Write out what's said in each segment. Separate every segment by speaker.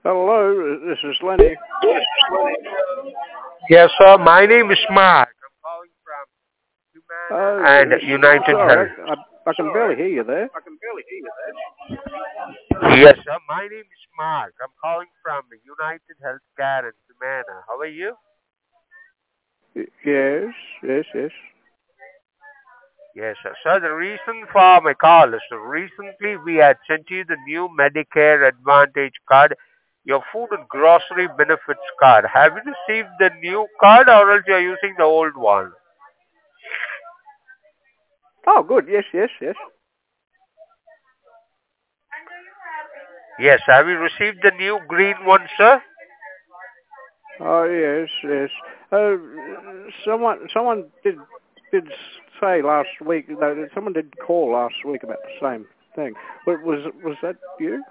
Speaker 1: Hello, this is Lenny.
Speaker 2: Yes, sir. My name is Mark. I'm calling from Humana and United
Speaker 1: Sorry,
Speaker 2: Health.
Speaker 1: I can barely hear you there.
Speaker 2: Yes, sir. My name is Mark. I'm calling from United Healthcare and Humana. How are you?
Speaker 1: Yes, yes, yes.
Speaker 2: Yes, sir. Sir, the reason for my call is recently we had sent you the new Medicare Advantage card, your food and grocery benefits card. Have you received the new card or else you're using the old one?
Speaker 1: Oh, good. Yes, yes, yes.
Speaker 2: Yes, have you received the new green one, sir?
Speaker 1: Oh, yes, yes. Someone did say last week. No, someone did call last week about the same thing. Was that you?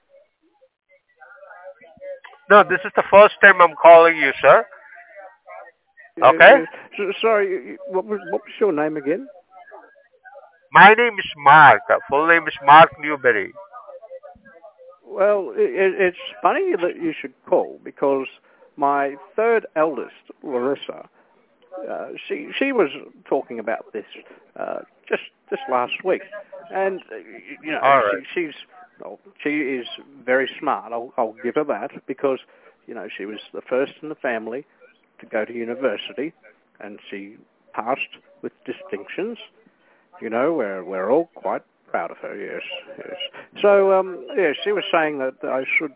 Speaker 2: No, this is the first time I'm calling you, sir.
Speaker 1: Yes,
Speaker 2: Okay?
Speaker 1: yes. Sorry, what was your name again?
Speaker 2: My name is Mark. Full name is Mark Newberry.
Speaker 1: Well, it's funny that you should call because my third eldest, Larissa, she was talking about this just last week, and you know
Speaker 2: All right.
Speaker 1: she is very smart. I'll give her that because you know she was the first in the family to go to university, and she passed with distinctions. You know, we're all quite proud of her. Yes, yes. So, yeah, she was saying that I should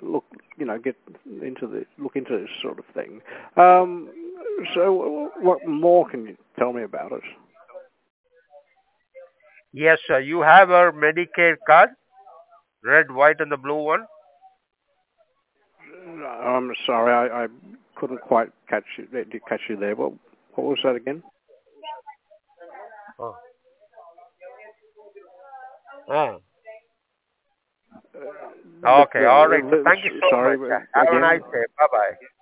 Speaker 1: look into this sort of thing. Um, so, what more can you tell me about it?
Speaker 2: Yes, sir. You have our Medicare card, red, white, and the blue one.
Speaker 1: I'm sorry, I couldn't quite catch you there. What was that again?
Speaker 2: Oh. Ah.
Speaker 1: Uh,
Speaker 2: Okay. All right. So thank you so
Speaker 1: sorry
Speaker 2: much. Have a
Speaker 1: again.
Speaker 2: nice day. Bye bye.